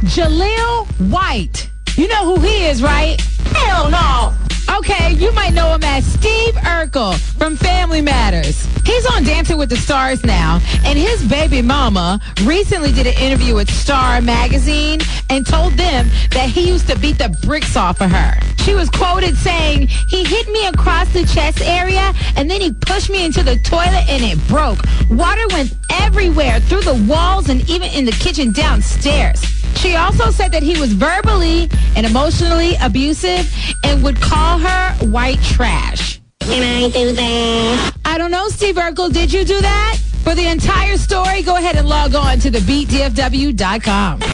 Jaleel White. You know who he is, right? Hell no. Okay, you might know him as Steve Urkel from Family Matters. He's on Dancing with the Stars now, and his baby mama recently did an interview with Star Magazine and told them that he used to beat the bricks off of her. She was quoted saying, "He hit me across the chest area, and then he pushed me into the toilet, and it broke. Water went everywhere, through the walls, and even in the kitchen downstairs." She also said that he was verbally and emotionally abusive and would call her white trash. Can I do that? I don't know, Steve Urkel. Did you do that? For the entire story, go ahead and log on to thebeatdfw.com.